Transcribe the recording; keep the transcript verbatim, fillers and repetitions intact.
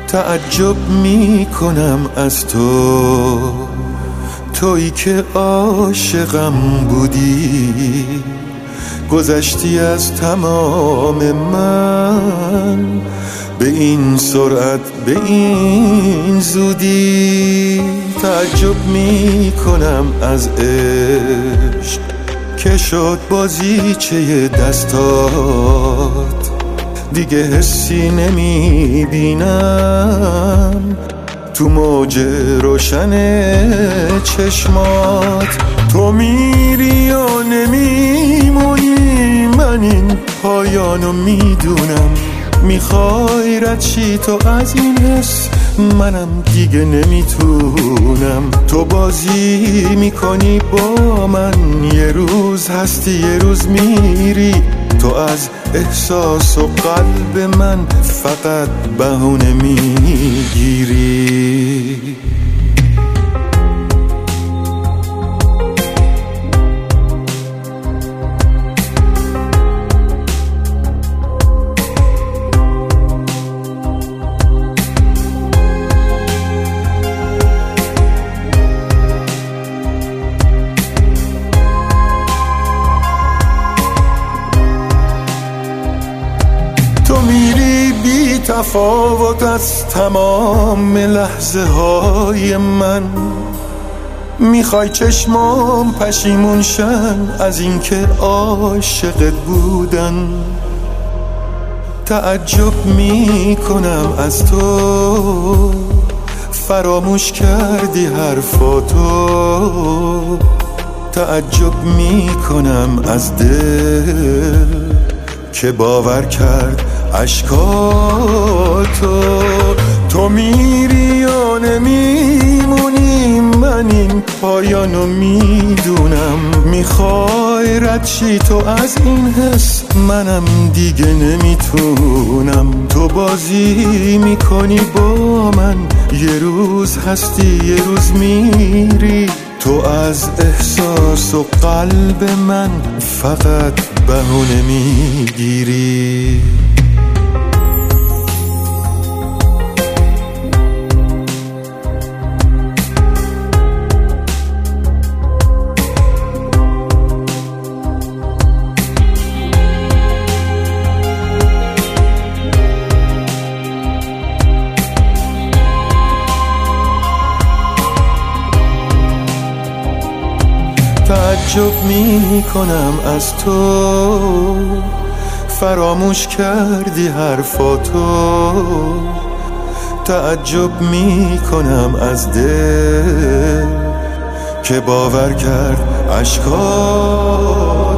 تعجب می کنم از تو، تویی که عاشقم بودی، گذشتی از تمام من، به این سرعت به این زودی. تعجب می کنم از عشق که شد بازیچه دستات، دیگه حسی نمی بینم تو موج روشن چشمات. تو میری و نمیمونی، من این پایانو میدونم، میخوای رد شی تو از این حس، منم دیگه نمیتونم. تو بازی میکنی با من، یه روز هستی یه روز میری، تو از احساس و قلب من فقط بهونه میگیری. تو میری بی تفاوت از تمام لحظه های من، میخوای چشمام پشیمون شن از اینکه عاشقت بودن. تعجب میکنم از تو، فراموش کردی حرفاتو. تعجب میکنم از دل که باور کرد عشقاتو. تو میری و نمیمونی، من این پایانو میدونم، میخوای رد شی تو از این حس، منم دیگه نمیتونم. تو بازی میکنی با من، یه روز هستی یه روز میری، تو از احساس و قلب من فقط بهونه میگیری. تعجب می کنم از تو، فراموش کردی حرفاتو. تعجب می کنم از دل که باور کرد عشقات.